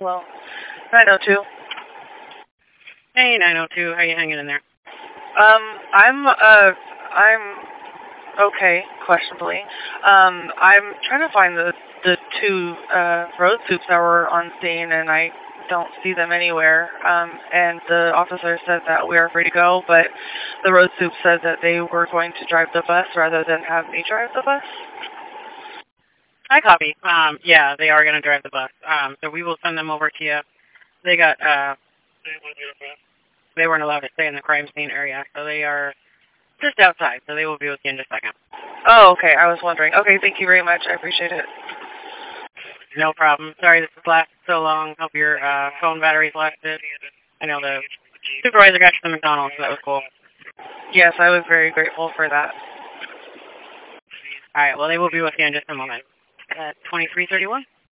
Well, 902. Hey, 902. How you hanging in there? I'm okay, questionably. I'm trying to find the two road soups that were on scene, and I don't see them anywhere. And the officer said that we are free to go, but the road soup said that they were going to drive the bus rather than have me drive the bus. I copy. Yeah, they are going to drive the bus. So we will send them over to you. They got, they weren't allowed to stay in the crime scene area, so they are just outside, so they will be with you in just a second. Oh, okay. I was wondering. Okay, thank you very much. I appreciate it. No problem. Sorry this has lasted so long. Hope your phone batteries lasted. I know the supervisor got you some McDonald's, so that was cool. Yes, I was very grateful for that. All right, well, they will be with you in just a moment. 2331?